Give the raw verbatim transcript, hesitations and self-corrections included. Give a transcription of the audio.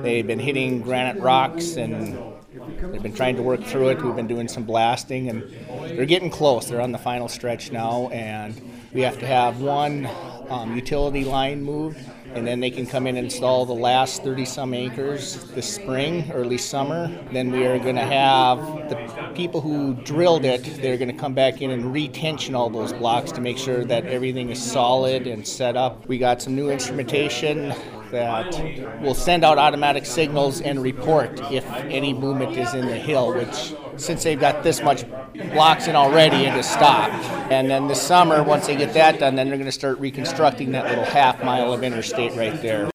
They've been hitting granite rocks and they've been trying to work through it. We've been doing some blasting and they're getting close. They're on the final stretch now, and we have to have one um, utility line moved, and then they can come in and install the last thirty-some acres this spring, early summer. Then we are going to have the people who drilled it, they're going to come back in and retension all those blocks to make sure that everything is solid and set up. We got some new instrumentation that will send out automatic signals and report if any movement is in the hill, which since they've got this much blocks in already, it has stopped. And then this summer, once they get that done, then they're going to start reconstructing that little half mile of interstate right there.